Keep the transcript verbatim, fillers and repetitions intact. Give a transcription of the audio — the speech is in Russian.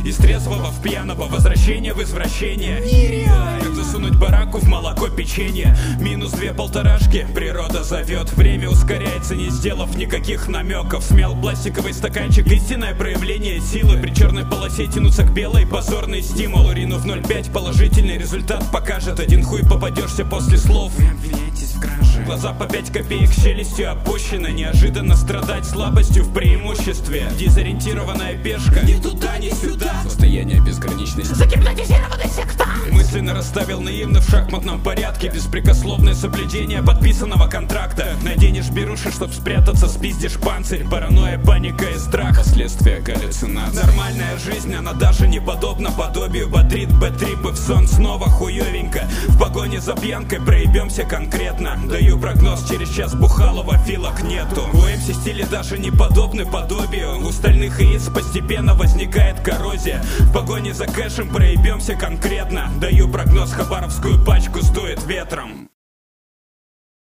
Из трезвого в пьяного, возвращение в извращение. Нереально. Как засунуть бараку в молоко печенье. Минус две полторашки, природа зовет. Время ускоряется, не сделав никаких намеков. Смял пластиковый стаканчик, истинное проявление силы. При черной полосе тянуться к белой, позорный стимул. Урину в ноль пять, положительный результат покажет. Один хуй попадешься после слов. Вы обвиняетесь в краже. Глаза по пять копеек, челюстью опущены. Неожиданно страдать слабостью в преимуществе. Дезориентированная пешка, ни туда, ни сюда. Состояние безграничности. Загипнотизированный сектант. Мысленно расставил наивно в шахматном порядке. Беспрекословное соблюдение подписанного контракта. Наденешь беруши, чтоб спрятаться, спиздишь панцирь. Паранойя, паника и страх, последствия галлюцинаций. Нормальная жизнь, она даже не подобна подобию. Бодрит бэт-трипы, в сон снова хуёвенько. В погоне за пьянкой проебемся конкретно. Даю прогноз, через час бухалого филок нету. У эм си стили даже не подобны подобию. У стальных яиц постепенно возникает коррозия. В погоне за кэшем проебемся конкретно. Даю прогноз, хабаровскую пачку сдует ветром.